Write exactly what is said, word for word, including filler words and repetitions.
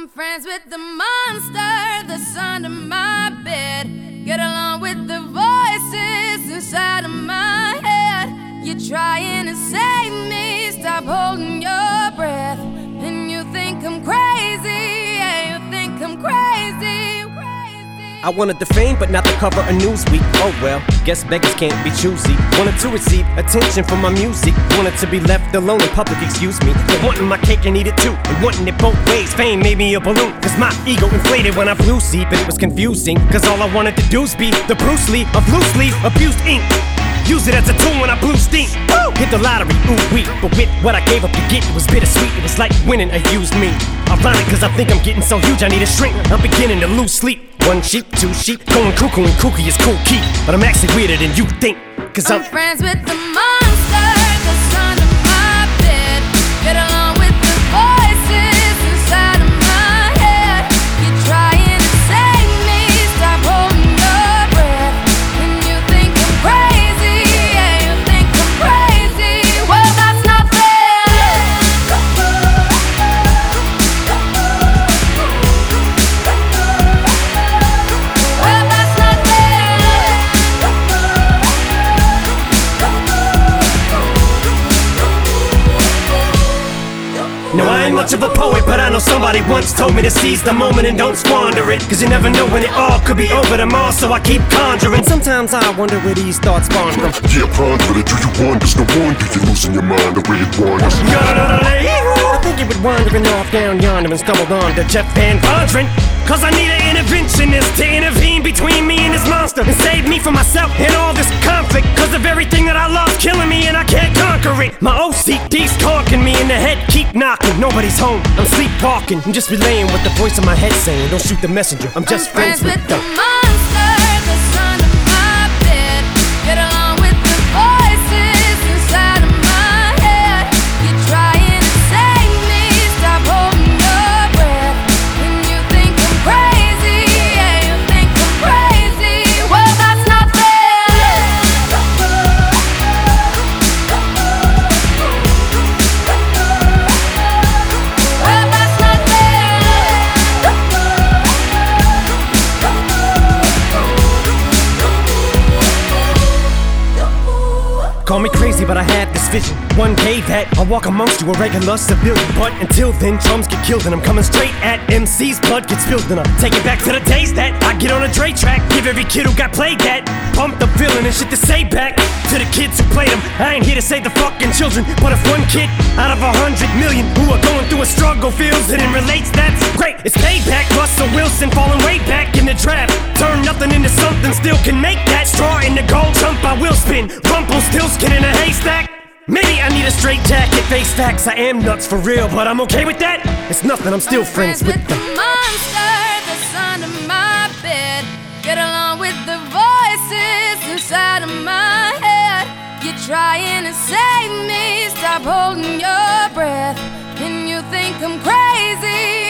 I'm friends with the monster that's under my bed. Get along with the voices inside of my head. You're trying to save me, stop holding your breath. And you think I'm crazy, yeah, you think I'm crazy, crazy. I wanted the fame, but not the cover of Newsweek. Oh well, guess beggars can't be choosy. Wanted to receive attention from my music. Wanted to be left alone in public, excuse me. But wanting my cake and eat it too, and wanting it both ways. Fame made me a balloon, cause my ego inflated when I flew see. But it was confusing, cause all I wanted to do was be the Bruce Lee of loosely abused ink. Use it as a tool when I blew steam. Woo! Hit the lottery, ooh wee. But with what I gave up to get, it was bittersweet. It was like winning a used me. Ironic, cause I think I'm getting so huge I need a shrink. I'm beginning to lose sleep. One sheep, two sheep, going cuckoo and kooky is cool key. But I'm actually weirder than you think, cause I'm, I'm friends with the monster that's under my bed. Get along with the voices inside of my head. You're trying to save me, stop holding your breath. And you think I'm crazy, yeah, you think I'm crazy. Well, that's not fair. Well, that's not fair. no, I ain't much of a poet, but I know somebody once told me to seize the moment and don't squander it. Cause you never know when it all could be over tomorrow, so I keep conjuring. Sometimes I wonder where these thoughts spawn from. Yeah, ponder it, do you wonder? No wonder you're losing your mind the way it wanders. I think it would wandering off down yonder and stumbled on to Jeff Van Vondren. Cause I need an interventionist to intervene between me and this monster and save me from myself and all this conflict. Cause of everything that I love killing me and I can't conquer it. My O C D's conking me in the head, keep knocking. Nobody's home, I'm sleepwalking. I'm just relaying what the voice in my head saying. Don't shoot the messenger, I'm just I'm friends, friends with with the the monster that's under my bed. Get along with the voices inside of my head. You're trying to save me, stop holding your breath. And you think I'm crazy, yeah, you think I'm crazy. Well, that's not fair. Well, that's not fair. Call me crazy, but I had this vision. One day that I'll walk amongst you, a regular civilian. But until then, drums get killed and I'm coming straight at M C's. Blood gets spilled and I take it back to the days that I get on a Dre track. Give every kid who got played that pump the feeling and shit to say back to the kids who played them. I ain't here to save the fucking children, but if one kid out of a hundred million who are going through a struggle feels it and relates, that's great. It's payback. Russell Wilson falling way back in the draft. Turn nothing into something, still can make that. Straw in the gold jump, I will spin. Rumpelstiltskin in a haystack. Maybe I need a straight jacket, face facts. I am nuts for real, but I'm okay with that. It's nothing, I'm still I'm friends, with the the monster that's under my bed. Get along with the voices inside of my head. You're trying to save me, stop holding your breath. And you think I'm crazy,